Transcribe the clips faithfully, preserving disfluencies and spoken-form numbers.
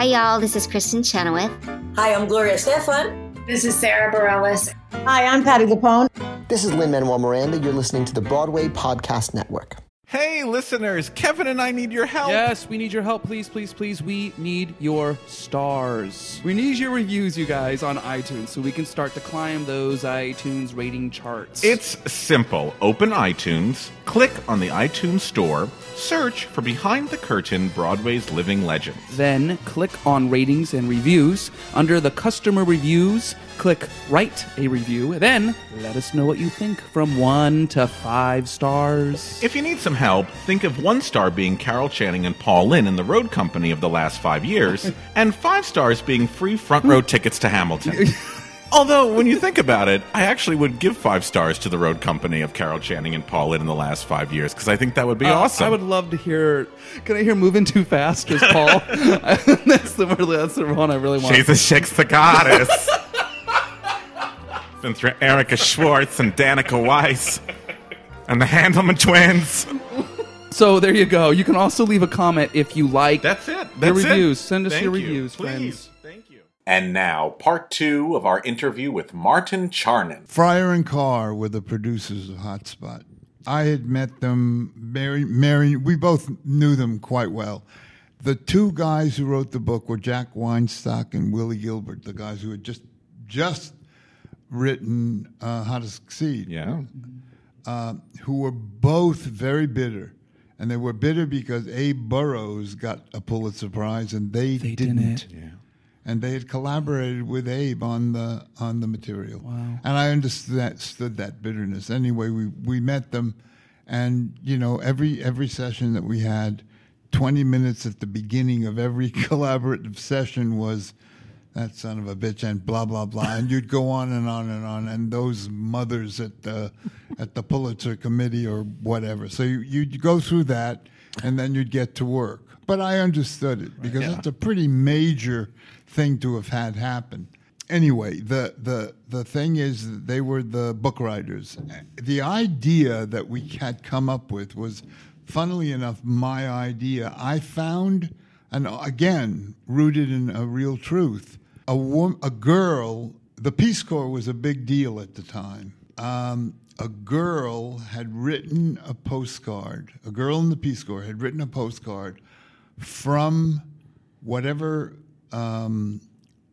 Hi, y'all. This is Kristen Chenoweth. Hi, I'm Gloria Estefan. This is Sarah Bareilles. Hi, I'm Patti LuPone. This is Lin-Manuel Miranda. You're listening to the Broadway Podcast Network. Hey, listeners, Kevin and I need your help. Yes, we need your help. Please, please, please. We need your stars. We need your reviews, you guys, on iTunes so we can start to climb those iTunes rating charts. It's simple. Open iTunes, click on the iTunes Store, search for Behind the Curtain, Broadway's Living Legends. Then click on Ratings and Reviews. Under the Customer Reviews, click Write a Review. Then let us know what you think from one to five stars. If you need some help, think of one star being Carol Channing and Paul Lynde in the road company of the last five years, and five stars being free front row tickets to Hamilton. Although, when you think about it, I actually would give five stars to the road company of Carol Channing and Paul Lynde in the last five years, because I think that would be uh, awesome. I would love to hear... Can I hear Moving Too Fast as Paul? that's, the, that's the one I really want. She's a Shakespeare goddess. Been through Erica Schwartz and Danica Weiss and the Handelman twins. So there you go. You can also leave a comment if you like. That's it. That's your reviews. It. Send us Thank your you. reviews, Please. friends. Thank you. And now, part two of our interview with Martin Charnin. Fryer and Carr were the producers of Hotspot. I had met them, Mary, Mary, we both knew them quite well. The two guys who wrote the book were Jack Weinstock and Willie Gilbert, the guys who had just just written uh, How to Succeed. Yeah. Uh, who were both very bitter. And they were bitter because Abe Burrows got a Pulitzer Prize and they, they didn't. didn't. Yeah. And they had collaborated with Abe on the on the material. Wow. And I understood that, understood that bitterness. Anyway, we, we met them, and you know, every every session that we had, twenty minutes at the beginning of every collaborative session was that son of a bitch and blah blah blah, and you'd go on and on and on. And those mothers at the at the Pulitzer Committee or whatever. So you, you'd go through that, and then you'd get to work. But I understood it because yeah. it's a pretty major thing to have had happen. Anyway, the the the thing is that they were the book writers. The idea that we had come up with was, funnily enough, my idea. I found, and again, rooted in a real truth, a woman, a girl. The Peace Corps was a big deal at the time. Um, a girl had written a postcard. A girl in the Peace Corps had written a postcard from whatever um,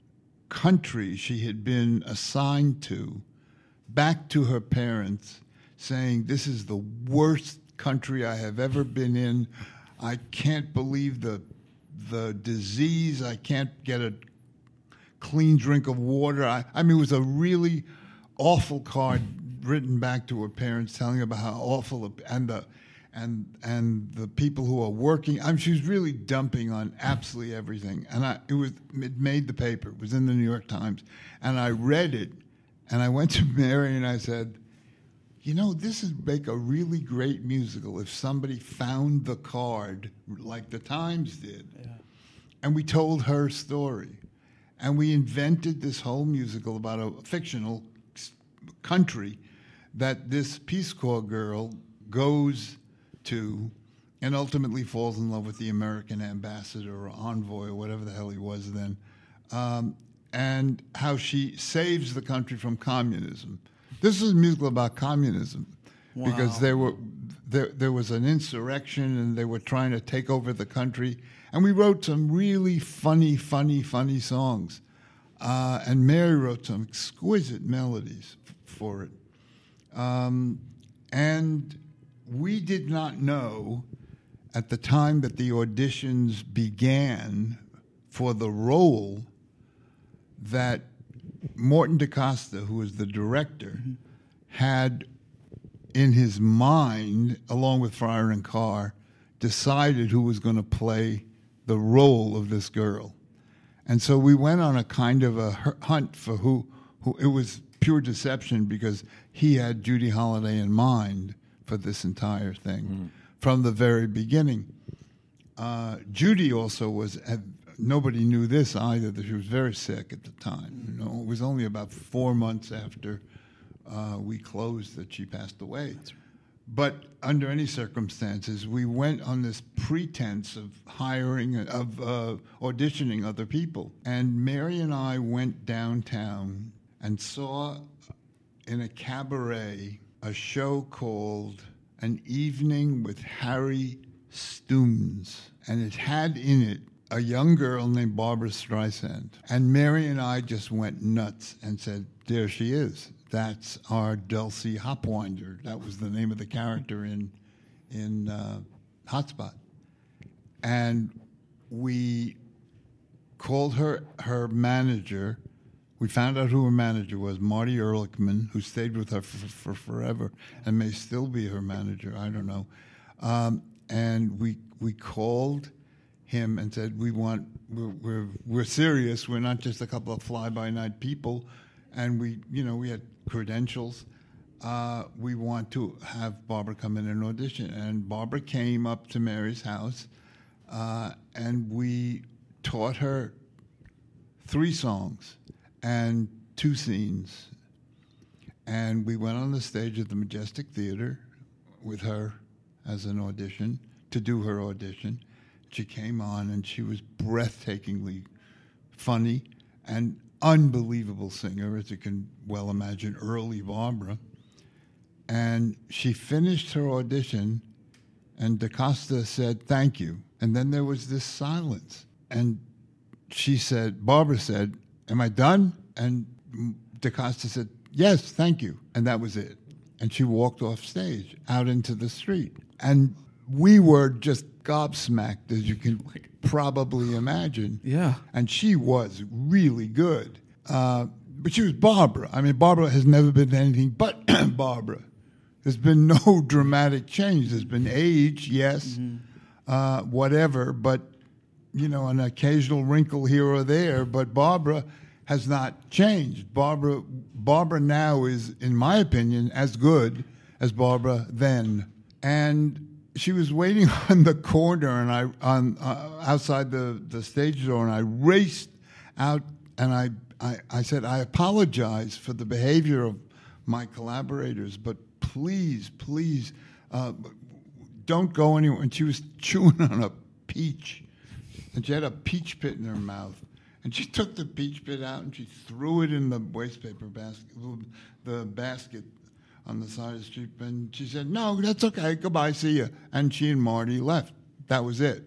country she had been assigned to, back to her parents, saying, "This is the worst country I have ever been in. I can't believe the the disease. I can't get a clean drink of water." I, I mean, it was a really awful card written back to her parents, telling about how awful and the and and the people who are working. I mean, she was really dumping on absolutely everything. And I, it was it made the paper. It was in the New York Times, and I read it, and I went to Mary and I said, "You know, this would make a really great musical if somebody found the card like the Times did." Yeah. And we told her story. And we invented this whole musical about a fictional country that this Peace Corps girl goes to and ultimately falls in love with the American ambassador or envoy or whatever the hell he was then, um, and how she saves the country from communism. This is a musical about communism. Wow. Because there were there, there was an insurrection and they were trying to take over the country. And we wrote some really funny, funny, funny songs. Uh, and Mary wrote some exquisite melodies f- for it. Um, and we did not know at the time that the auditions began for the role that Morton DaCosta, who was the director, mm-hmm. had in his mind, along with Fryer and Carr, decided who was going to play the role of this girl. And so we went on a kind of a hunt for who, who it was pure deception because he had Judy Holliday in mind for this entire thing mm. from the very beginning. Uh, Judy also was, had, nobody knew this either, that she was very sick at the time. You know, it was only about four months after uh, we closed that she passed away. but under any circumstances, we went on this pretense of hiring, of uh, auditioning other people. And Mary and I went downtown and saw in a cabaret a show called An Evening with Harry Stooms. And it had in it a young girl named Barbara Streisand. And Mary and I just went nuts and said, there she is. That's our Dulcie Hopwinder. That was the name of the character in in uh, Hotspot. And we called her her manager. We found out who her manager was, Marty Ehrlichman, who stayed with her for, for forever and may still be her manager. I don't know. Um, and we we called him and said, we want, we're, we're, we're serious. We're not just a couple of fly-by-night people. And we, you know, we had credentials. Uh, we want to have Barbara come in and audition. And Barbara came up to Mary's house, uh, and we taught her three songs and two scenes. And we went on the stage at the Majestic Theater with her as an audition, to do her audition. She came on, and she was breathtakingly funny and unbelievable singer, as you can well imagine, early Barbara. And she finished her audition, and DaCosta said, thank you. And then there was this silence. And she said, Barbara said, am I done? And DaCosta said, yes, thank you. And that was it. And she walked off stage out into the street. And we were just gobsmacked, as you can probably imagine. Yeah. And she was really good. Uh, but she was Barbara. I mean, Barbara has never been anything but Barbara. There's been no dramatic change. There's been age, yes, mm-hmm. uh, whatever, but, you know, an occasional wrinkle here or there. But Barbara has not changed. Barbara, Barbara now is, in my opinion, as good as Barbara then. And she was waiting on the corner, and I on uh, outside the, the stage door, and I raced out, and I, I I said, I apologize for the behavior of my collaborators, but please, please, uh, don't go anywhere. And she was chewing on a peach, and she had a peach pit in her mouth, and she took the peach pit out and she threw it in the wastepaper basket, the basket on the side of the street, and she said, no, that's okay, goodbye, see you. And she and Marty left. That was it.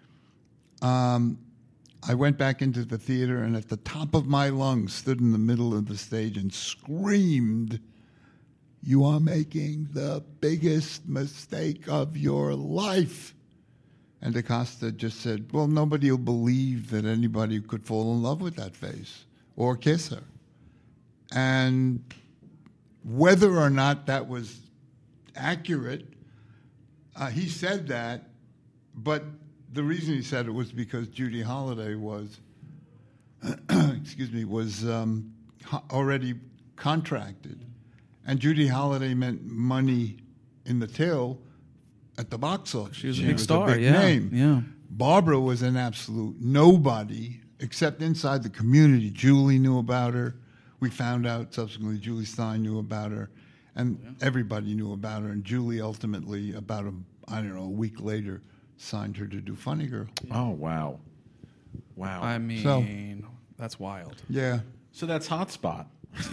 Um, I went back into the theater, and at the top of my lungs stood in the middle of the stage and screamed, you are making the biggest mistake of your life. And DaCosta just said, well, nobody will believe that anybody could fall in love with that face or kiss her. And whether or not that was accurate, uh, he said that, but the reason he said it was because Judy Holliday was, excuse me, was um, already contracted. And Judy Holliday meant money in the till at the box office. She was a she big was star, a big yeah, name. yeah. Barbara was an absolute nobody, except inside the community. Julie knew about her. We found out subsequently Julie Stein knew about her, and yeah. everybody knew about her. And Julie ultimately, about a, I don't know, a week later, signed her to do Funny Girl. Oh, wow. Wow. I mean, So- that's wild. Yeah. So that's Hotspot.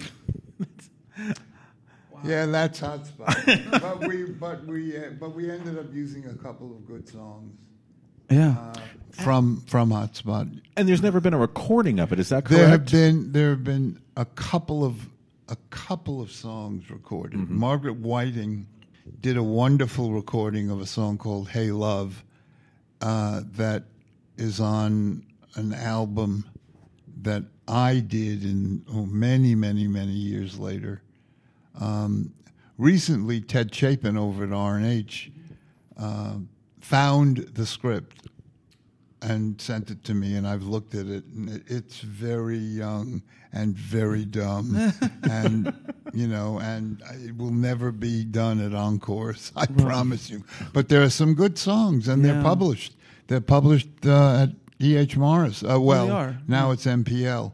Yeah, that's Hotspot. but we, but we, uh, but we ended up using a couple of good songs Yeah. uh, from from Hotspot. And there's never been a recording of it. Is that correct? There have been there have been a couple of a couple of songs recorded. Mm-hmm. Margaret Whiting did a wonderful recording of a song called "Hey Love" uh, that is on an album that I did in oh, many, many, many years later. Um, recently, Ted Chapin over at R and H uh, found the script and sent it to me, and I've looked at it, and it, it's very young and very dumb, and you know, and it will never be done at Encores, I promise you. But there are some good songs, and Yeah. they're published. They're published uh, at E H Morris. Uh, well, they are. now Yeah. it's M P L,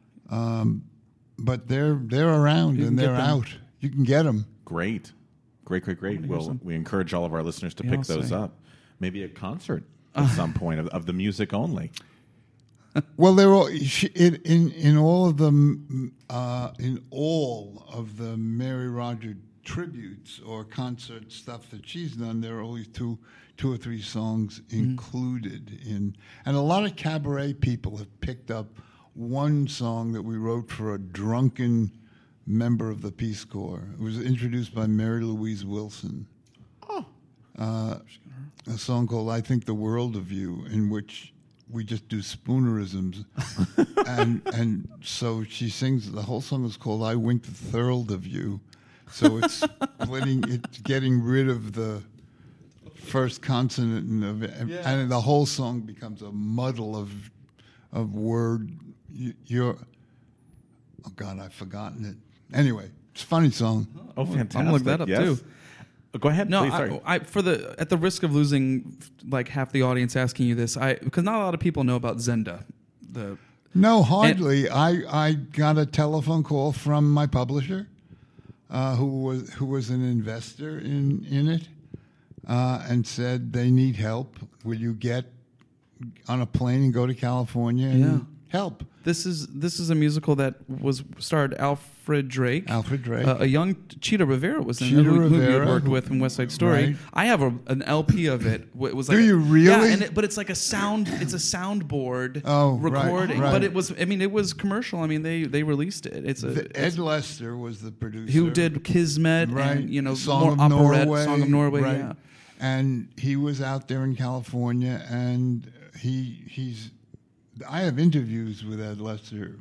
um, but they're they're around You can and get they're them. out. You can get them. Great. Great. great, great, great. Well, some. we encourage all of our listeners to Yeah, pick I'll those say. up. Maybe a concert at some point of, of the music only. Well, they're all she- in in in all of the uh, in all of the Mary Roger tributes or concert stuff that she's done. There are always two two or three songs included in, and a lot of cabaret people have picked up one song that we wrote for a drunken member of the Peace Corps. It was introduced by Mary Louise Wilson. Oh, Uh, a song called "I Think the World of You," in which we just do spoonerisms, and and so she sings. The whole song is called "I Wink the Third of You," so it's splitting, it's getting rid of the first consonant, and, of, and the whole song becomes a muddle of of word. You, you're oh God, I've forgotten it. Anyway, it's a funny song. oh, fantastic! I'm gonna look that up, yes. too. Uh, Go ahead, No, please. Sorry. I, I, for the at the risk of losing like half the audience asking you this, I because not a lot of people know about Zenda. The No, hardly. I, I got a telephone call from my publisher, uh, who was who was an investor in in it, uh, and said they need help. Will you get on a plane and go to California and Yeah. help? this is this is a musical that was starred Alfred Drake. Alfred Drake. Uh, a young Cheetah Rivera was in Cheetah it, who, who we had Rivera, worked who- with in West Side Story. right. I have a, an L P of it. It was like Do a- you really? Yeah, and it, but it's like a sound. It's a soundboard Oh, right, recording. right. But it was. I mean, it was commercial. I mean, they they released it. It's a The- it's- Ed Lester was the producer. who did Kismet right? and you know Song more of operette, Norway, Song of Norway. right. Yeah. And he was out there in California, and he he's. I have interviews with Ed Lester,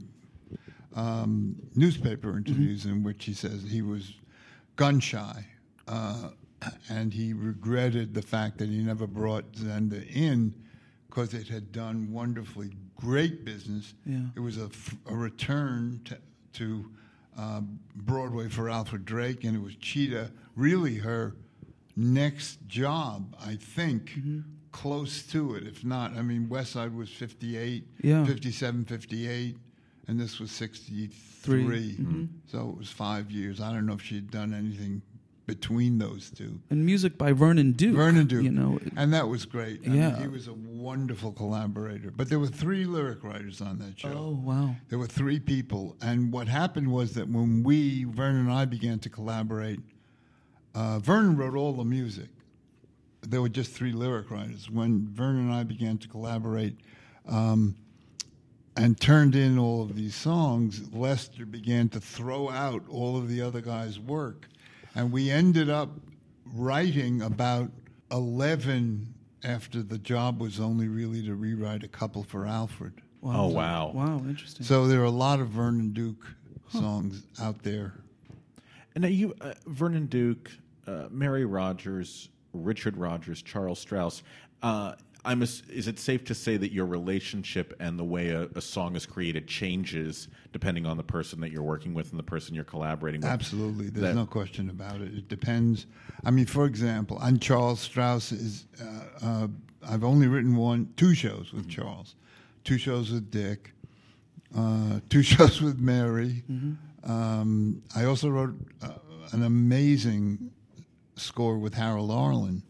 um, newspaper interviews in which he says he was gun shy, uh, and he regretted the fact that he never brought Zenda in because it had done wonderfully great business. Yeah. It was a, f- a return to, to uh, Broadway for Alfred Drake, and it was Cheetah, really her next job, I think, close to it. If not, I mean, West Side was fifty-eight, Yeah. fifty-seven, fifty-eight, and this was sixty-three. Three. Mhm. So it was five years. I don't know if she'd done anything between those two. And music by Vernon Duke. Vernon Duke. You know. And that was great. I Yeah. mean, he was a wonderful collaborator. But there were three lyric writers on that show. Oh wow. There were three people. And what happened was that when we, Vernon and I, began to collaborate, uh, Vernon wrote all the music. There were just three lyric writers. When Vernon and I began to collaborate um, and turned in all of these songs, Lester began to throw out all of the other guys' work. And we ended up writing about eleven after the job was only really to rewrite a couple for Alfred. Oh, wow. Wow, interesting. So there are a lot of Vernon Duke songs out there. And now you, uh, Vernon Duke, uh, Mary Rogers, Richard Rogers, Charles Strauss. Uh, I'm. Ass- is it safe to say that your relationship and the way a, a song is created changes depending on the person that you're working with and the person you're collaborating with? Absolutely, there's That- no question about it. It depends. I mean, for example, on Charles Strauss is uh, uh, I've only written one, two shows with Charles, two shows with Dick, uh, two shows with Mary. Um, I also wrote uh, an amazing score with Harold Arlen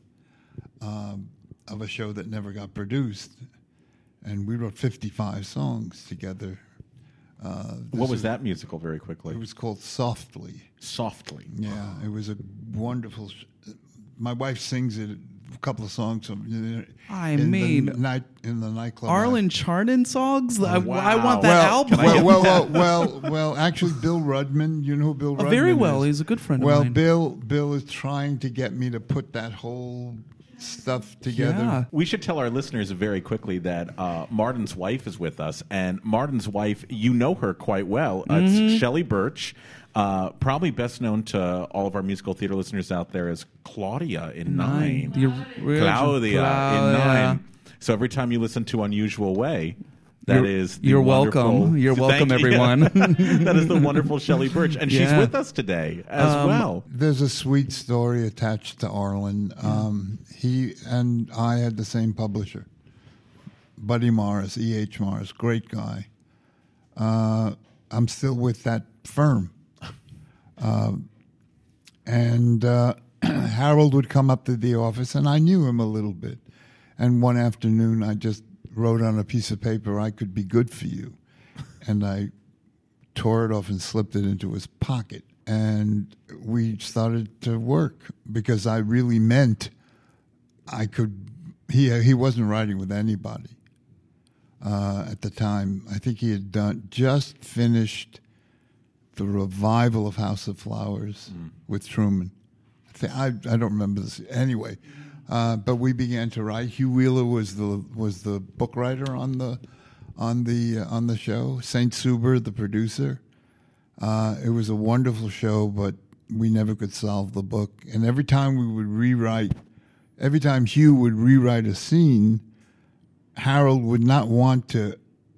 um, of a show that never got produced, and we wrote fifty-five songs together. Uh, What this was that musical, very quickly? It was called Softly. Softly. Yeah, it was a wonderful. Sh- my wife sings it, a couple of songs. From, I in mean, the night in the nightclub. Arlen Chardon songs. I, I wow. want that well, album. well, well, well, well, well, actually, Bill Rudman. You know who Bill Oh, Rudman very well. is? He's a good friend Well, of mine. Bill, Bill is trying to get me to put that whole stuff together. Yeah. We should tell our listeners very quickly that uh, Martin's wife is with us, and Martin's wife, you know her quite well. Uh, Mm-hmm. It's Shelley Birch, uh, probably best known to all of our musical theater listeners out there as Claudia in Nine. The original Claudia, in Claudia. Nine. So every time you listen to Unusual Way, that You're- is the you're wonderful- welcome. You're Thank welcome, you. everyone. That is the wonderful Shelley Birch, and she's Yeah. with us today as Um, well. There's a sweet story attached to Arlen. Um, he and I had the same publisher, Buddy Morris, E H Morris, great guy. Uh, I'm still with that firm. Uh, and uh, Harold would come up to the office, and I knew him a little bit. And one afternoon, I just wrote on a piece of paper, "I could be good for you." And I tore it off and slipped it into his pocket. And we started to work because I really meant I could. He he wasn't writing with anybody uh, at the time. I think he had done just finished the revival of House of Flowers mm. with Truman. I, think, I I don't remember this anyway. Uh, but we began to write. Hugh Wheeler was the was the book writer on the on the uh, on the show. Saint Suber, the producer. Uh, it was a wonderful show, but we never could solve the book. And every time we would rewrite, every time Hugh would rewrite a scene, Harold would not want to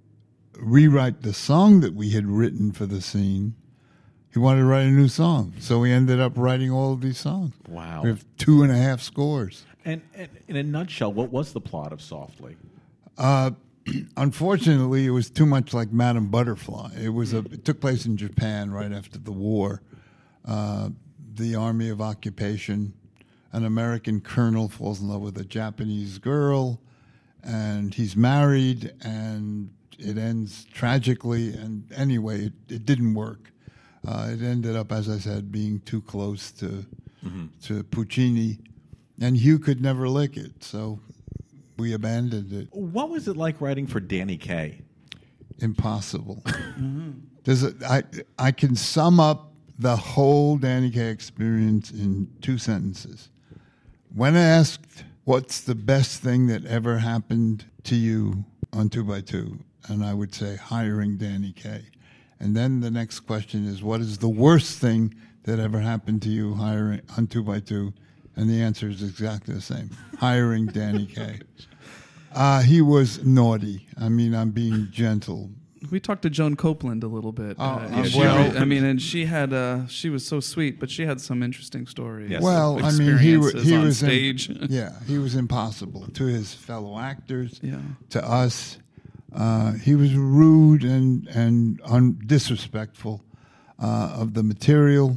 rewrite the song that we had written for the scene. He wanted to write a new song. So we ended up writing all of these songs. Wow. We have two and a half scores. And, and in a nutshell, what was the plot of Softly? Uh, unfortunately, it was too much like Madame Butterfly. It was a. It took place in Japan right after the war. Uh, the Army of Occupation. An American colonel falls in love with a Japanese girl, and he's married, and it ends tragically. And anyway, it, it didn't work. Uh, it ended up, as I said, being too close to mm-hmm. to Puccini, and Hugh could never lick it, so we abandoned it. What was it like writing for Danny Kaye? Impossible. mm-hmm. There's a, I, I can sum up the whole Danny Kaye experience in two sentences. When asked, what's the best thing that ever happened to you on Two by Two? And I would say, hiring Danny Kaye. And then the next question is, what is the worst thing that ever happened to you hiring on Two by Two? And the answer is exactly the same, hiring Danny Kaye. Uh, he was naughty. I mean, I'm being gentle. We talked to Joan Copeland a little bit. Oh, uh, uh, she, well, I mean, and she had uh, she was so sweet, but she had some interesting stories. Yes. Well, I mean, he, w- he on was stage. In, yeah, he was impossible to his fellow actors, yeah. to us. Uh, he was rude and and un- disrespectful uh, of the material.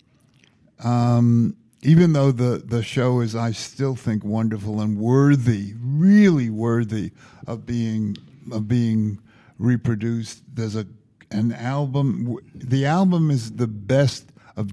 Um, even though the, the show is, I still think, wonderful and worthy, really worthy of being of being reproduced. There's a an album. The album is the best of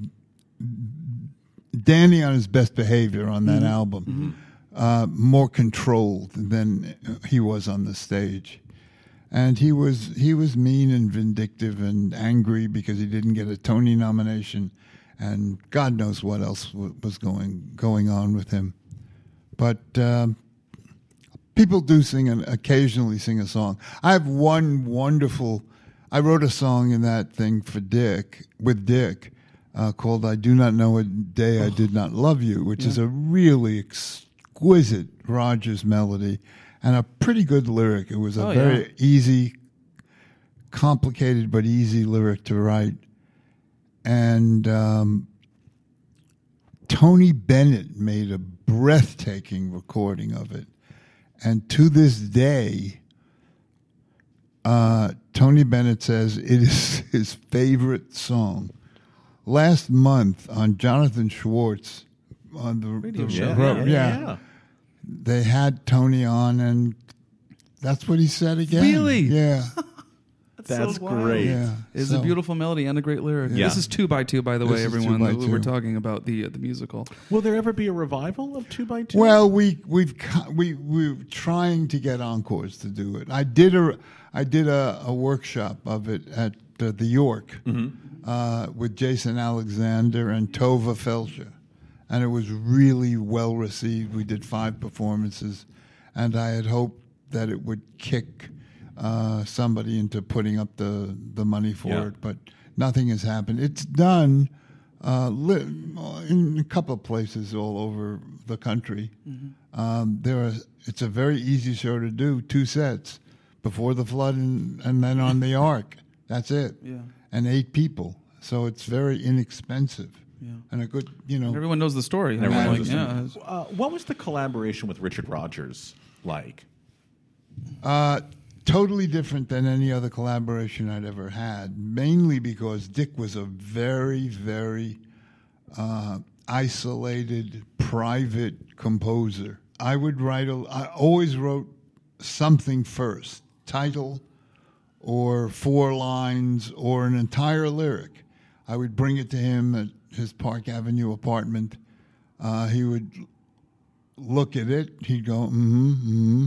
Danny on his best behavior on that mm-hmm. album. Mm-hmm. Uh, more controlled than he was on the stage. And he was he was mean and vindictive and angry because he didn't get a Tony nomination, and God knows what else w- was going going on with him. But um, people do sing and occasionally sing a song. I have one wonderful. I wrote a song in that thing for Dick with Dick uh, called "I Do Not Know a Day I Did Not Love You," which yeah. is a really exquisite Rogers melody. And a pretty good lyric. It was a oh, very yeah. easy, complicated but easy lyric to write. And um, Tony Bennett made a breathtaking recording of it. And to this day, uh, Tony Bennett says it is his favorite song. Last month on Jonathan Schwartz on the radio the, show, the, yeah, yeah. yeah. They had Tony on, and that's what he said again. Really? Yeah. That's, That's so wild. great. Yeah. It's So- a beautiful melody and a great lyric. Yeah. This is Two by Two, by the This way, is Two everyone. by that We're Two. talking about the uh, the musical. Will there ever be a revival of Two by Two? Well, we we've co- we we're trying to get encores to do it. I did a I did a, a workshop of it at uh, the York Mm-hmm. uh, with Jason Alexander and Tova Felcher, and it was really well received. We did five performances, and I had hoped that it would kick uh, somebody into putting up the the money for Yeah. it, but nothing has happened. It's done uh, li- in a couple of places all over the country. Mm-hmm. Um, there are. It's a very easy show to do. Two sets before the flood and, and then on the Ark. That's it. Yeah. And eight people. So it's very inexpensive. Yeah. And a good, you know. Everyone knows the story. Everyone Everyone knows like, the yeah. story. Uh, what was the collaboration with Richard Rodgers like? Uh, totally different than any other collaboration I'd ever had, mainly because Dick was a very, very uh, isolated, private composer. I would write, a, I always wrote something first, title or four lines or an entire lyric. I would bring it to him at his Park Avenue apartment. Uh, he would look at it. He'd go, mm-hmm, mm-hmm.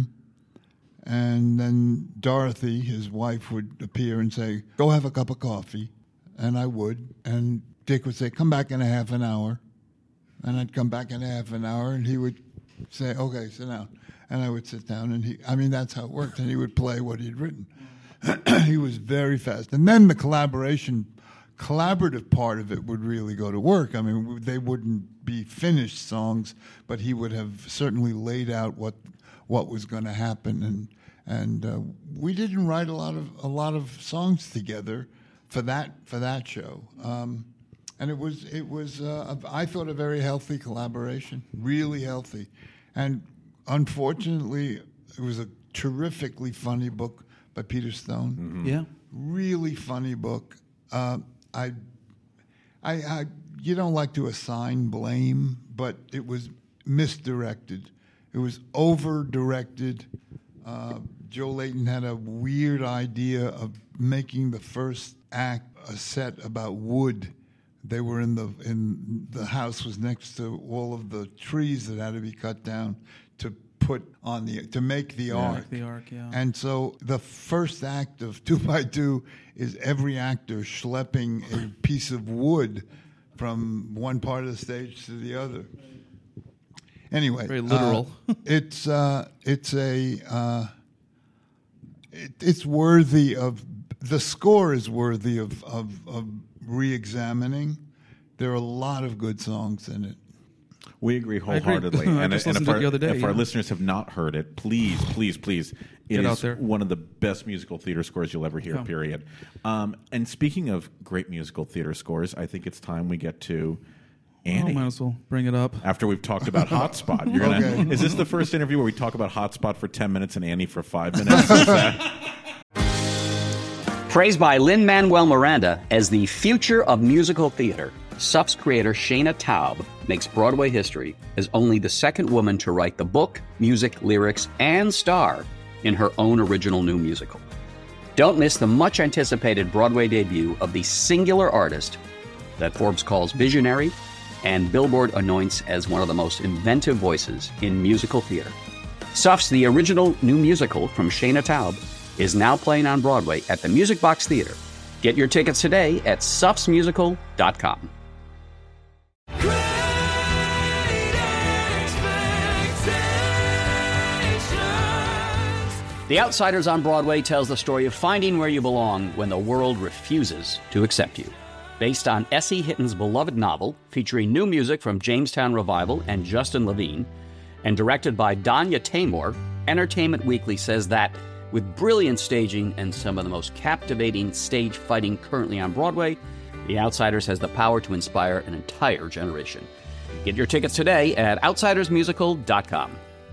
And then Dorothy, his wife, would appear and say, go have a cup of coffee. And I would. And Dick would say, come back in a half an hour. And I'd come back in a half an hour, and he would say, okay, sit down. And I would sit down, and he, I mean, that's how it worked. And he would play what he'd written. He was very fast. And then the collaboration, collaborative part of it would really go to work. I mean, they wouldn't be finished songs, but he would have certainly laid out what what was going to happen. And and uh, we didn't write a lot of a lot of songs together for that for that show. Um, and it was it was uh, a, I thought a very healthy collaboration, really healthy. And unfortunately, it was a terrifically funny book by Peter Stone. Mm-hmm. Yeah, really funny book. Uh, I, I, I, you don't like to assign blame, but it was misdirected. It was over-directed. Uh, Joe Layton had a weird idea of making the first act a set about wood. They were in the in the house was next to all of the trees that had to be cut down to put on the to make the yeah, ark. Like the ark, yeah. And so the first act of Two by Two is every actor schlepping a piece of wood from one part of the stage to the other. Anyway, very literal. Uh, it's uh, it's a uh, it, it's worthy of the score is worthy of, of of re-examining. There are a lot of good songs in it. We agree wholeheartedly. I and just and listened if, to it our, the other day, if yeah. our listeners have not heard it, please, please, please, it Get is out there. one of the best musical theater scores you'll ever hear, Yeah. period. Um, and speaking of great musical theater scores, I think it's time we get to Annie. Oh, might as well bring it up. After we've talked about Hotspot. You're gonna, Okay. Is this the first interview where we talk about Hotspot for ten minutes and Annie for five minutes? Is that- Praised by Lin-Manuel Miranda as the future of musical theater, S U F's creator Shana Taub makes Broadway history as only the second woman to write the book, music, lyrics, and star in her own original new musical. Don't miss the much-anticipated Broadway debut of the singular artist that Forbes calls visionary and Billboard anoints as one of the most inventive voices in musical theater. S U F's The Original New Musical from Shana Taub is now playing on Broadway at the Music Box Theater. Get your tickets today at sufs musical dot com. The Outsiders on Broadway tells the story of finding where you belong when the world refuses to accept you. Based on Essie Hitton's beloved novel, featuring new music from Jamestown Revival and Justin Levine, and directed by Danya Taymor, Entertainment Weekly says that with brilliant staging and some of the most captivating stage fighting currently on Broadway, The Outsiders has the power to inspire an entire generation. Get your tickets today at outsiders musical dot com.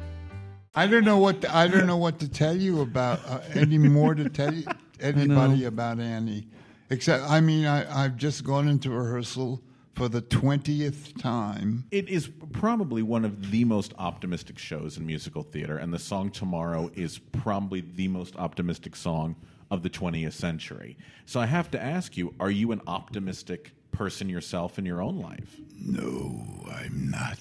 I don't know what to, I don't know what to tell you about uh, any more to tell you anybody about Annie, except I mean I, I've just gone into rehearsal for the twentieth time. It is probably one of the most optimistic shows in musical theater, and the song Tomorrow is probably the most optimistic song of the twentieth century. So I have to ask you, are you an optimistic person yourself in your own life? No, I'm not.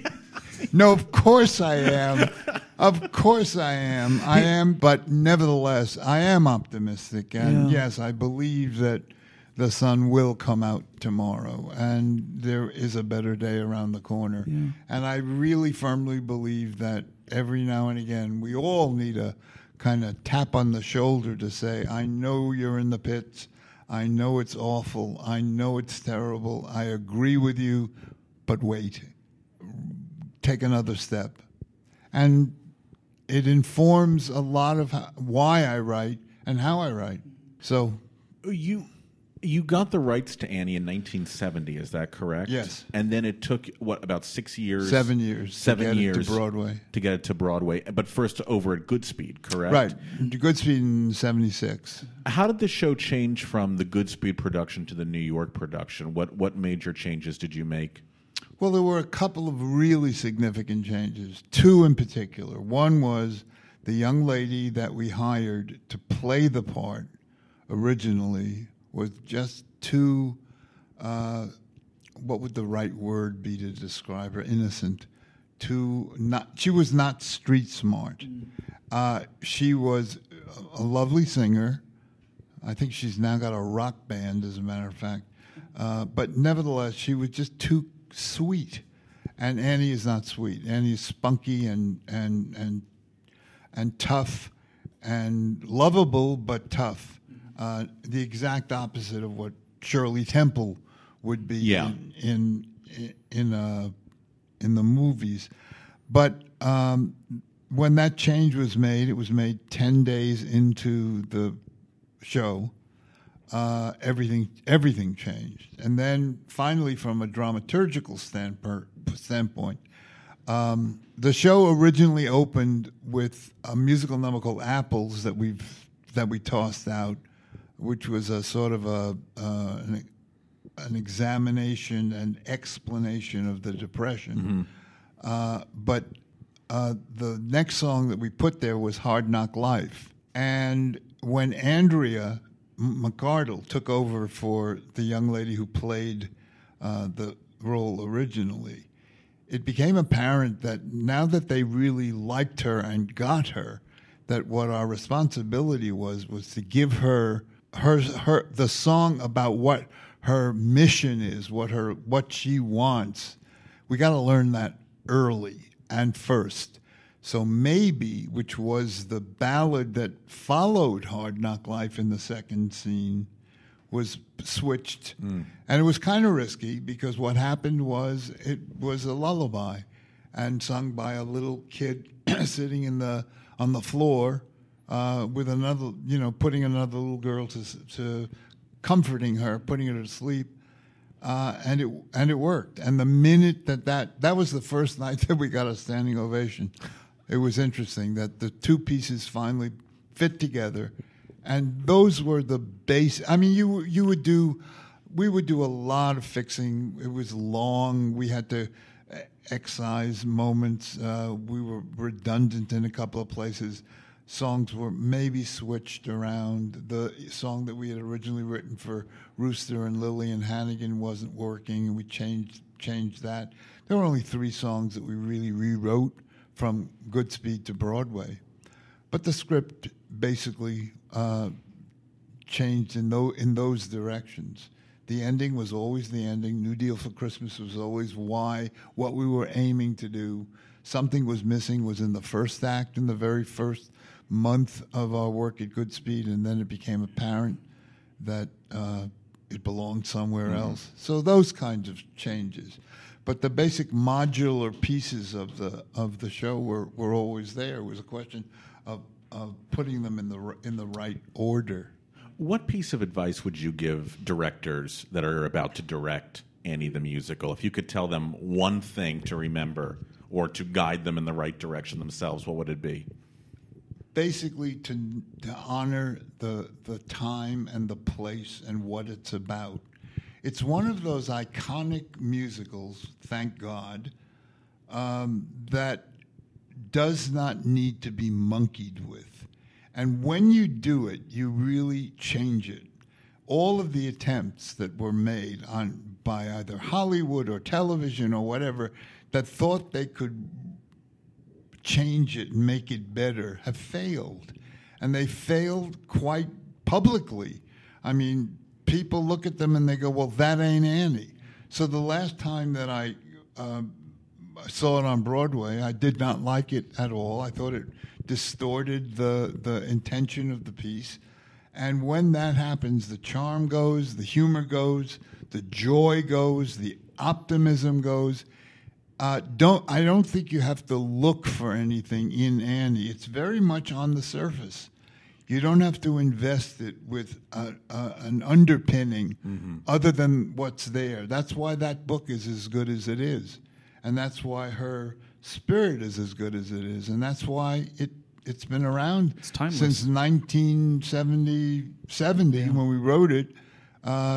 No, of course I am. Of course I am. I am, but nevertheless, I am optimistic. And Yeah. yes, I believe that the sun will come out tomorrow and there is a better day around the corner. Yeah. And I really firmly believe that every now and again, we all need a kind of tap on the shoulder to say, I know you're in the pits. I know it's awful. I know it's terrible. I agree with you, but wait. Take another step. And it informs a lot of how, why I write and how I write. So You you got the rights to Annie in nineteen seventy, is that correct? Yes. And then it took, what, about six years? seven years. Seven to get years. it to Broadway. To get it to Broadway, but first over at Goodspeed, correct? Right. Goodspeed in seventy-six. How did the show change from the Goodspeed production to the New York production? What what major changes did you make? Well, there were a couple of really significant changes, two in particular. One was the young lady that we hired to play the part originally was just too, uh, what would the right word be to describe her? Innocent. Too not. She was not street smart. Uh, she was a lovely singer. I think she's now got a rock band, as a matter of fact. Uh, but nevertheless, she was just too sweet. And Annie is not sweet. Annie is spunky and and and and tough and lovable, but tough. Uh, the exact opposite of what Shirley Temple would be Yeah. in in in, uh, in the movies. But um, when that change was made, it was made ten days into the show. Uh, everything everything changed, and then finally, from a dramaturgical standpoint, standpoint, um, the show originally opened with a musical number called "Apples" that we've that we tossed out, which was a sort of a uh, an, an examination and explanation of the Depression. Mm-hmm. Uh, but uh, the next song that we put there was "Hard Knock Life," and when Andrea McArdle took over for the young lady who played uh, the role originally, it became apparent that now that they really liked her and got her, that what our responsibility was was to give her her her the song about what her mission is, what her what she wants. We got to learn that early and first. So Maybe, which was the ballad that followed Hard Knock Life in the second scene, was switched. Mm. And it was kind of risky because what happened was it was a lullaby and sung by a little kid sitting in the on the floor uh, with another, you know, putting another little girl to, to comforting her, putting her to sleep. Uh, and it and it worked. And the minute that, that that was the first night that we got a standing ovation. It was interesting that the two pieces finally fit together, and those were the base. I mean, you you would do, we would do a lot of fixing. It was long. We had to excise moments. Uh, we were redundant in a couple of places. Songs were maybe switched around. The song that we had originally written for Rooster and Lillian Hannigan wasn't working, and we changed changed that. There were only three songs that we really rewrote from Goodspeed to Broadway. But the script basically uh, changed in, tho- in those directions. The ending was always the ending. New Deal for Christmas was always why, what we were aiming to do. Something Was Missing was in the first act, in the very first month of our work at Goodspeed, and then it became apparent that uh, it belonged somewhere mm-hmm. else. So those kinds of changes. But the basic modular pieces of the of the show were, were always there. It was a question of, of putting them in the in the right order. What piece of advice would you give directors that are about to direct Annie the Musical? If you could tell them one thing to remember or to guide them in the right direction themselves, what would it be? Basically, to, to honor the the time and the place and what it's about. It's one of those iconic musicals, thank God, um, that does not need to be monkeyed with. And when you do it, you really change it. All of the attempts that were made on by either Hollywood or television or whatever that thought they could change it and make it better have failed. And they failed quite publicly. I mean, people look at them and they go, well, that ain't Annie. So the last time that I uh, saw it on Broadway, I did not like it at all. I thought it distorted the, the intention of the piece. And when that happens, the charm goes, the humor goes, the joy goes, the optimism goes. Uh, don't I don't think you have to look for anything in Annie. It's very much on the surface. You don't have to invest it with a, a, an underpinning mm-hmm. other than what's there. That's why that book is as good as it is. And that's why her spirit is as good as it is. And that's why it, it's been around it's since nineteen seventy, seventy yeah. when we wrote it. Uh,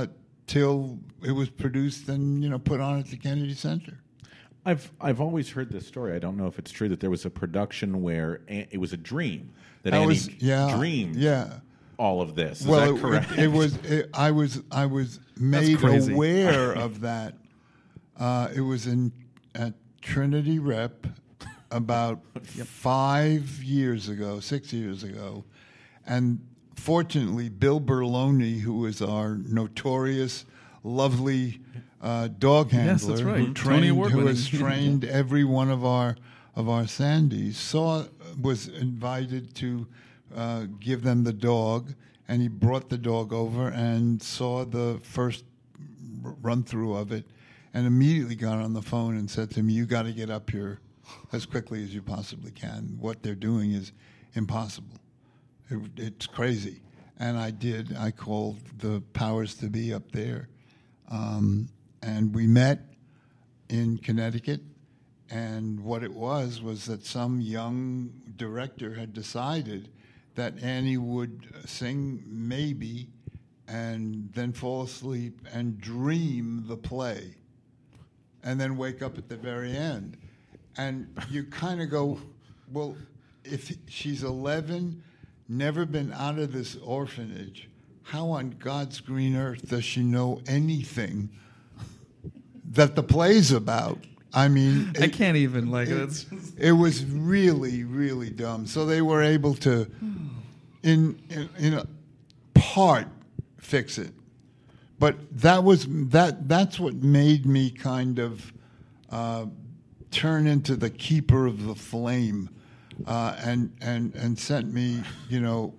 till it was produced and, you know, put on at the Kennedy Center. I've I've always heard this story. I don't know if it's true that there was a production where a- it was a dream that I Annie was- yeah, dreamed yeah. all of this. Is well, that it- correct? It, it was. It, I was. I was made crazy. aware of that. Uh, it was in at Trinity Rep about five years ago, six years ago, and fortunately, Bill Berloni, who was our notorious, lovely uh, dog handler, Yes, that's right. who Tony trained, Award who winning. has trained every one of our of our Sandys, saw was invited to uh, give them the dog, and he brought the dog over and saw the first r- run through of it, and immediately got on the phone and said to me, "You got to get up here as quickly as you possibly can. What they're doing is impossible. It, it's crazy." And I did. I called the powers to be up there, um, and we met in Connecticut. And what it was was that some young director had decided that Annie would sing maybe and then fall asleep and dream the play and then wake up at the very end. And you kind of go, well, if she's eleven, never been out of this orphanage, how on God's green earth does she know anything that the play's about? I mean, I it- can't even like it, it's it was really, really dumb. So they were able to, in in, in a part, fix it. But that was that. That's what made me kind of uh, turn into the keeper of the flame, uh, and and and sent me, you know,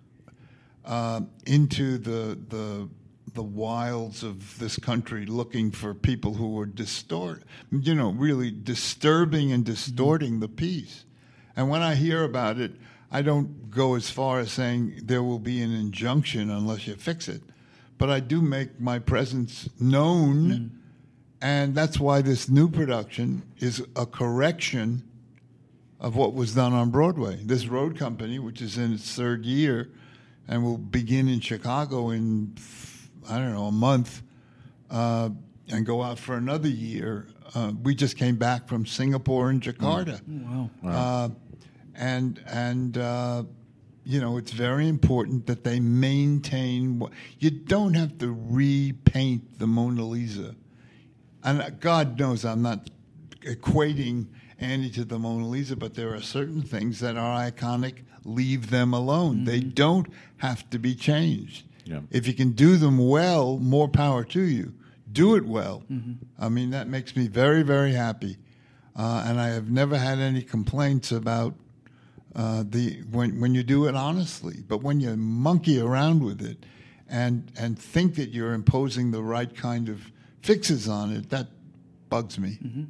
uh, into the the. the wilds of this country, looking for people who were distort, you know, really disturbing and distorting the piece. And when I hear about it, I don't go as far as saying there will be an injunction unless you fix it. But I do make my presence known, mm. and that's why this new production is a correction of what was done on Broadway. This road company, which is in its third year and will begin in Chicago in I don't know, a month, uh, and go out for another year. Uh, we just came back from Singapore and Jakarta. wow. Uh, and, and uh, you know, it's very important that they maintain what... You don't have to repaint the Mona Lisa. And God knows I'm not equating Annie to the Mona Lisa, but there are certain things that are iconic. Leave them alone. Mm-hmm. They don't have to be changed. Yeah. If you can do them well, more power to you. Do it well. Mm-hmm. I mean, that makes me very, very happy. Uh, and I have never had any complaints about uh, the when when you do it honestly. But when you monkey around with it and and think that you're imposing the right kind of fixes on it, that bugs me. Mm-hmm.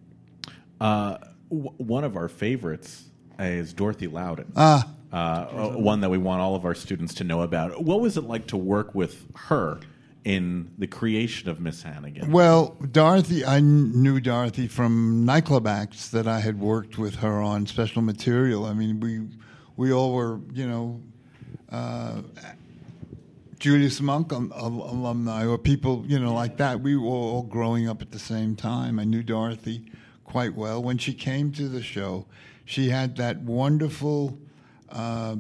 Uh, w- one of our favorites is Dorothy Loudon. Ah. Uh, one that we want all of our students to know about. What was it like to work with her in the creation of Miss Hannigan? Well, Dorothy, I knew Dorothy from nightclub acts that I had worked with her on special material. I mean, we we all were, you know, uh, Julius Monk um, alumni or people, you know, like that. We were all growing up at the same time. I knew Dorothy quite well. When she came to the show, she had that wonderful Uh,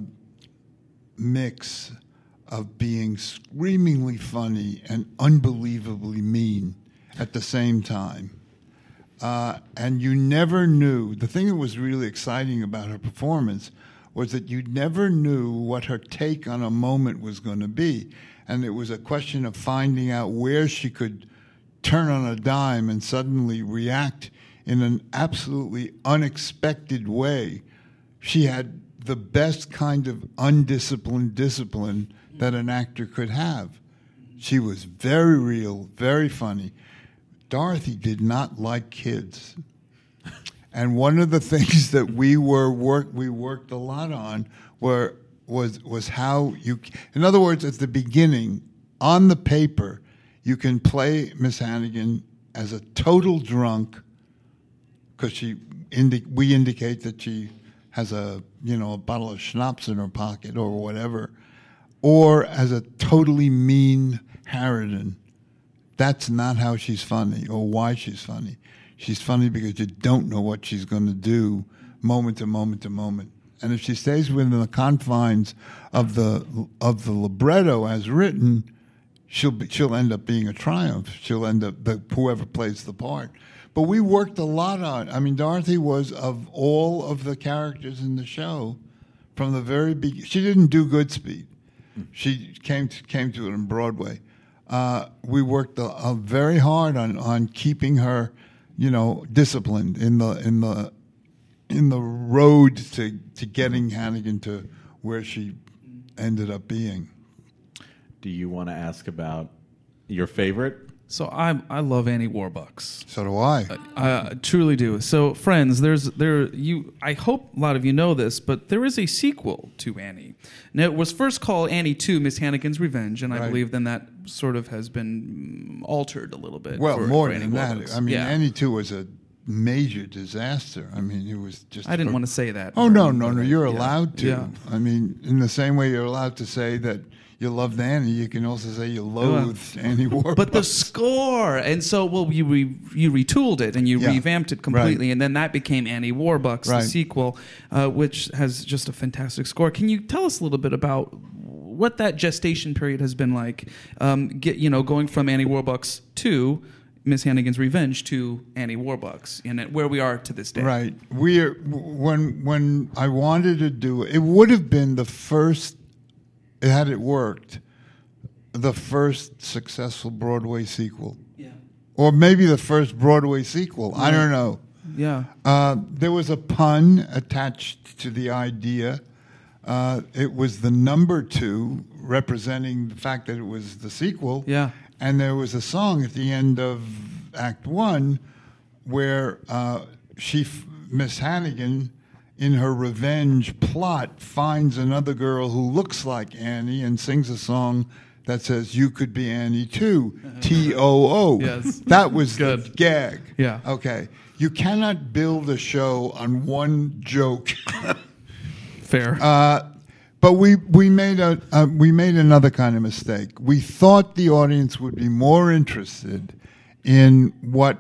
mix of being screamingly funny and unbelievably mean at the same time. Uh, and you never knew, the thing that was really exciting about her performance was that you never knew what her take on a moment was going to be. And it was a question of finding out where she could turn on a dime and suddenly react in an absolutely unexpected way. She had the best kind of undisciplined discipline that an actor could have. She was very real, very funny. Dorothy did not like kids. And one of the things that we were work we worked a lot on were was was how you in other words, at the beginning, on the paper, you can play Miss Hannigan as a total drunk because she indi- we indicate that she has a, you know, a bottle of schnapps in her pocket or whatever, or as a totally mean harridan. that's not how she's funny or why she's funny. She's funny because you don't know what she's going to do moment to moment to moment. And if she stays within the confines of the of the libretto as written, she'll be, she'll end up being a triumph. She'll end up the whoever plays the part. But we worked a lot on. I mean, Dorothy was, of all of the characters in the show, from the very beginning. She didn't do Goodspeed. She came to, came to it on Broadway. Uh, we worked uh, uh, very hard on, on keeping her, you know, disciplined in the in the in the road to to getting Hannigan to where she ended up being. Do you want to ask about your favorite? So I I love Annie Warbucks. So do I. I, I truly do. So friends, there's there you. I hope a lot of you know this, but there is a sequel to Annie. Now it was first called Annie two: Miss Hannigan's Revenge, and I Right. believe then that sort of has been altered a little bit. Well, for, more for Annie than that. Warbucks. I mean, yeah. Annie two was a major disaster. I mean, it was just. I didn't want to say that. Oh no, no, no! You're Yeah. allowed to. Yeah. I mean, in the same way you're allowed to say that you loved Annie, you can also say you loathed Annie Warbucks. But the score, and so well, you re, you retooled it and you Yeah. revamped it completely, Right. and then that became Annie Warbucks, Right. the sequel, uh, which has just a fantastic score. Can you tell us a little bit about what that gestation period has been like? Um, get you know, going from Annie Warbucks to Miss Hannigan's Revenge to Annie Warbucks, and where we are to this day. Right. We're when when I wanted to do it, it would have been the first. Had it worked, the first successful Broadway sequel, Yeah. or maybe the first Broadway sequel. I don't know. Yeah. Uh, there was a pun attached to the idea. Uh, it was the number two, representing the fact that it was the sequel. Yeah. And there was a song at the end of Act One where uh, she, f- Miss Hannigan, in her revenge plot, finds another girl who looks like Annie and sings a song that says, "You could be Annie too," T O O. Yes. That was the Good. gag. Yeah. Okay. You cannot build a show on one joke. Fair. Uh, but we we made a uh, we made another kind of mistake. We thought the audience would be more interested in what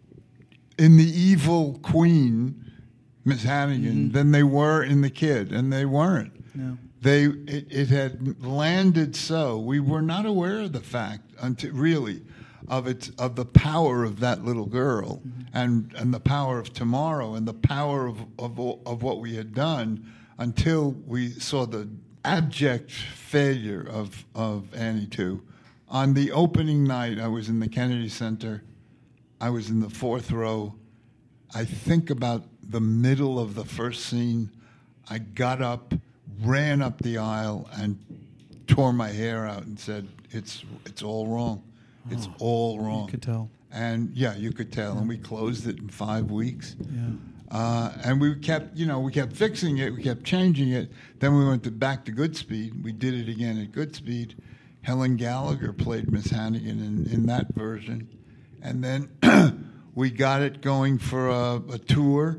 in the evil queen, Miss Hannigan, than they were in the kid, and they weren't. No. They it, it had landed so we were not aware of the fact until really of its of the power of that little girl and and the power of tomorrow and the power of of of what we had done until we saw the abject failure of of Annie two. On the opening night, I was in the Kennedy Center. I was in the fourth row. I think about the middle of the first scene. I got up, ran up the aisle, and tore my hair out and said, "It's it's all wrong. It's Oh, all wrong." You could tell. And yeah, you could tell. And we closed it in five weeks. Yeah. Uh, and we kept, you know, we kept fixing it. We kept changing it. Then we went to back to Goodspeed. We did it again at Goodspeed. Helen Gallagher played Miss Hannigan in, in that version. And then we got it going for a, a tour.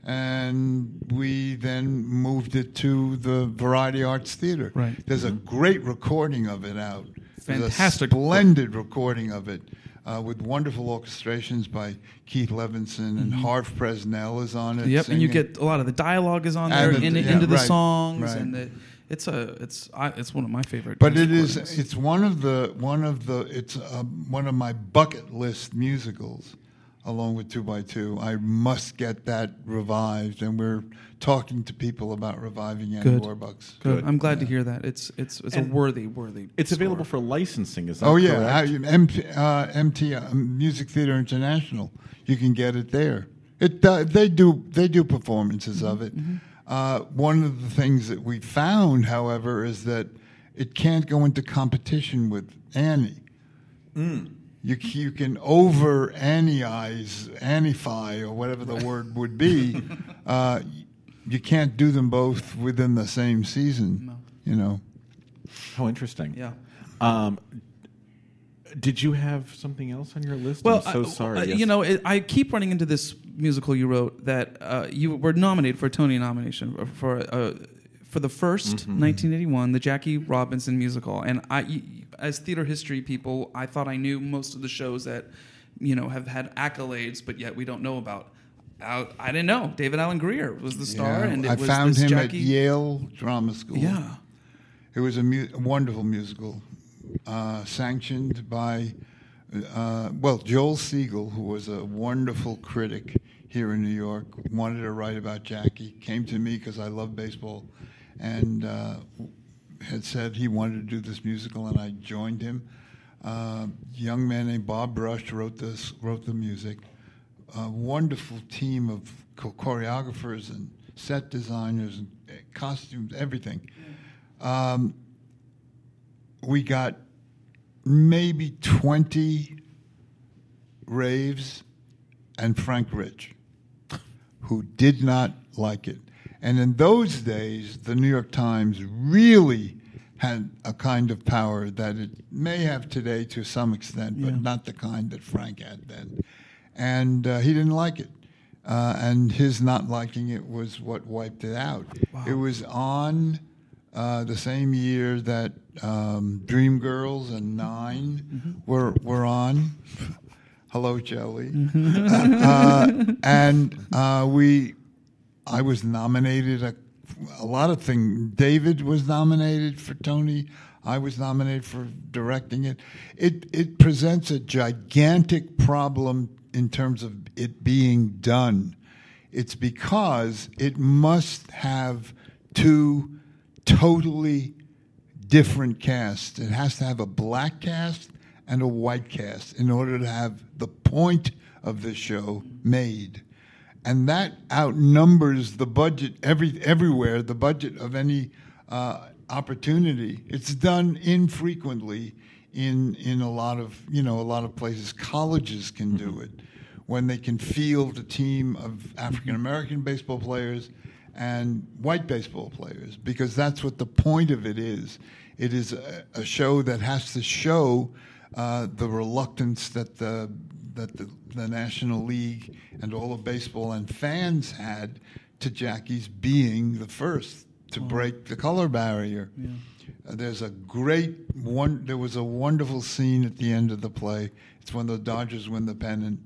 And we then moved it to the Variety Arts Theater. Right. There's a great recording of it out. There's Fantastic. a splendid recording of it uh, with wonderful orchestrations by Keith Levinson, and Harv Presnell is on it. Yep, and you singing. get a lot of the dialogue is on And there the- in, yeah, into the right, songs, right. and the, it's a it's I, it's one of my favorite. But it is recordings. it's one of the one of the it's uh, one of my bucket list musicals, along with Two by Two. I must get that revived, and we're talking to people about reviving Annie Good. Warbucks. Good. Good. I'm glad to hear that. It's it's it's And a worthy worthy. It's score. available for licensing, is that Oh yeah, correct? I- M T, uh, M T uh, Music Theater International. You can get it there. It uh, they do they do performances of it. Uh, one of the things that we found, however, is that it can't go into competition with Annie. You c- you can over Annie-ize, Annie-fy, or whatever the word would be. Uh, you can't do them both within the same season. No. You know. How interesting. Yeah. Um, did you have something else on your list? Well, I'm so I- sorry. uh, Yes. you know, it, I keep running into this musical you wrote that uh, you were nominated for a Tony nomination for uh, for the first Mm-hmm. nineteen eighty-one, the Jackie Robinson musical. And I, as theater history people, I thought I knew most of the shows that, you know, have had accolades, but yet we don't know about. I, I didn't know. David Alan Grier was the star, Yeah, and it I was found this him Jackie. at Yale Drama School. Yeah. It was a mu- wonderful musical, uh, sanctioned by, uh, well, Joel Siegel, who was a wonderful critic here in New York, wanted to write about Jackie, came to me because I love baseball, and uh, had said he wanted to do this musical, and I joined him. Uh, young man named Bob Brush wrote this, wrote the music. A wonderful team of cho- choreographers and set designers and uh, costumes, everything. Um, we got maybe twenty raves and Frank Rich, who did not like it. And in those days, the New York Times really had a kind of power that it may have today to some extent, but Yeah. not the kind that Frank had then. And uh, he didn't like it. Uh, and his not liking it was what wiped it out. Wow. It was on uh, the same year that um, Dreamgirls and Nine Mm-hmm. were were on. Hello, Joey. uh, and uh, we, I was nominated a, a lot of things. David was nominated for Tony. I was nominated for directing it. It it presents a gigantic problem in terms of it being done. It's because it must have two totally different casts. It has to have a black cast and a white cast in order to have the point of the show made. And that outnumbers the budget every everywhere, the budget of any uh, opportunity. It's done infrequently in in a lot of you know a lot of places. Colleges can do it when they can field a team of African American baseball players and white baseball players, because that's what the point of it is. It is a, a show that has to show uh, the reluctance that the that the, the National League and all of baseball and fans had to Jackie's being the first to break the color barrier. Yeah. Uh, there's a great one. There was a wonderful scene at the end of the play. It's when the Dodgers win the pennant,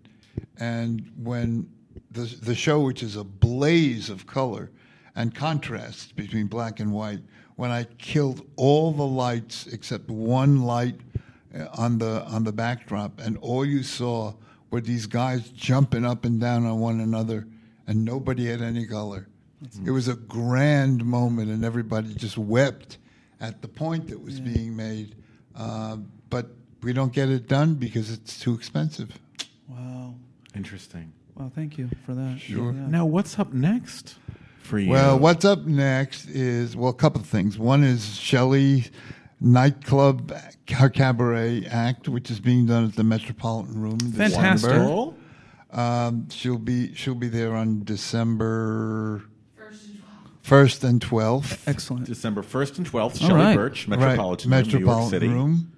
and when the the show, which is a blaze of color and contrast between black and white, when I killed all the lights except one light uh, on the on the backdrop, and all you saw were these guys jumping up and down on one another, and nobody had any color. It was a grand moment, and everybody just wept at the point that was Yeah. being made. Uh, but we don't get it done because it's too expensive. Wow. Interesting. Well, thank you for that. Sure. Yeah. Now, what's up next for you? Well, what's up next is, well, a couple of things. One is Shelley Nightclub, her cabaret act, which is being done at the Metropolitan Room. in Fantastic. December. Cool. Um, she'll be she'll be there on December first and twelfth. Excellent. December first and twelfth, All Shelley right. Birch, Metropolitan, right. Room, New York Metropolitan City. Room.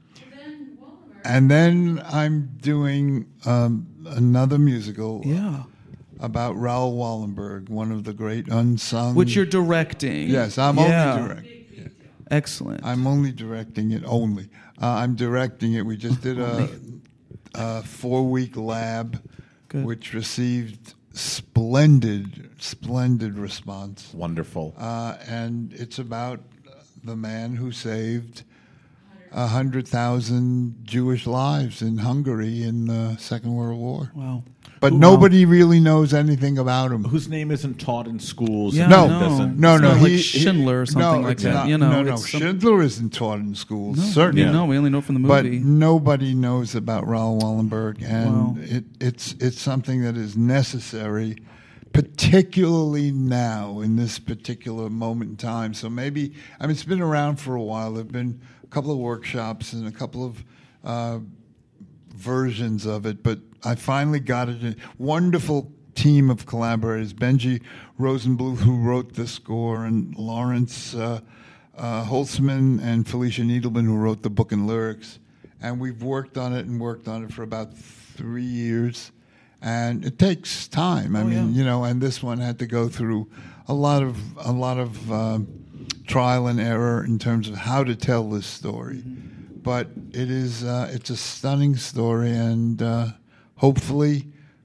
And then I'm doing um, another musical Yeah. about Raoul Wallenberg, one of the great unsung. Which you're directing. Yes, I'm Yeah. only directing. Yeah. Excellent. I'm only directing it. Only uh, I'm directing it. We just did a, a four-week lab, Good. which received splendid, splendid response. Wonderful. Uh, and it's about the man who saved a hundred thousand Jewish lives in Hungary in the Second World War. Wow. But Wow. nobody really knows anything about him. Whose name isn't taught in schools? Yeah, and No, no. doesn't- No, It's no, not he, like he- Schindler or something no, like it's that, not- you know, no, no, it's some- Schindler isn't taught in schools. No, certainly, yeah, no, we only know from the but movie. nobody knows about Raoul Wallenberg, and Wow. it, it's it's something that is necessary, particularly now in this particular moment in time. So maybe I mean it's been around for a while. There've been a couple of workshops and a couple of uh, versions of it, but I finally got it. In. Wonderful team of collaborators: Benji Rosenbluth, who wrote the score, and Lawrence uh, uh, Holtzman and Felicia Needleman, who wrote the book and lyrics. And we've worked on it and worked on it for about three years, and it takes time. I Oh, mean, yeah. you know, and this one had to go through a lot of a lot of um, trial and error in terms of how to tell this story. Mm-hmm. But it is uh, it's a stunning story, and uh, hopefully,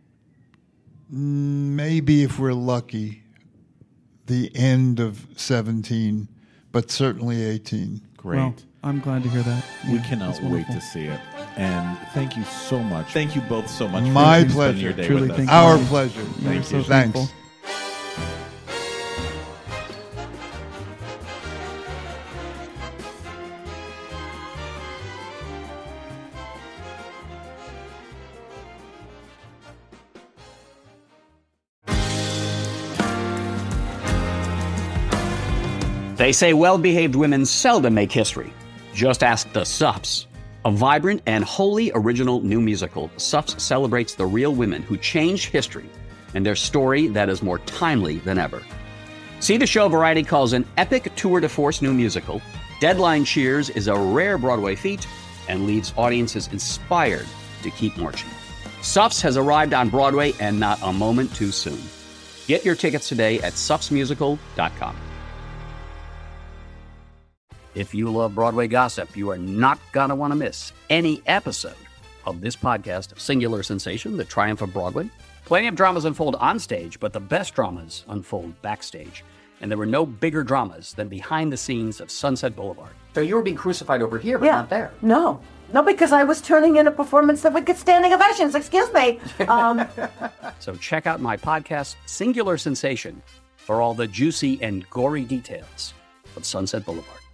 maybe if we're lucky, the end of seventeen, but certainly eighteen. Great. Well, I'm glad to hear that. We Yeah, cannot that's wait wonderful. to see it. And thank you so much. Thank you both so much My for pleasure. spending your day Truly, with us. thank you. Our Thank you. pleasure. We're Thank so you. Thanks. thankful. They say well-behaved women seldom make history. Just ask the Suffs. A vibrant and wholly original new musical, Suffs celebrates the real women who changed history and their story that is more timely than ever. See the show Variety calls an epic tour de force new musical. Deadline cheers is a rare Broadway feat and leaves audiences inspired to keep marching. Suffs has arrived on Broadway and not a moment too soon. Get your tickets today at suffs musical dot com. If you love Broadway gossip, you are not going to want to miss any episode of this podcast, Singular Sensation, The Triumph of Broadway. Plenty of dramas unfold on stage, but the best dramas unfold backstage. And there were no bigger dramas than behind the scenes of Sunset Boulevard. So you were being crucified over here, but Yeah. not there. No. No, because I was turning in a performance that would get standing ovations. Excuse me. Um, So check out my podcast, Singular Sensation, for all the juicy and gory details of Sunset Boulevard.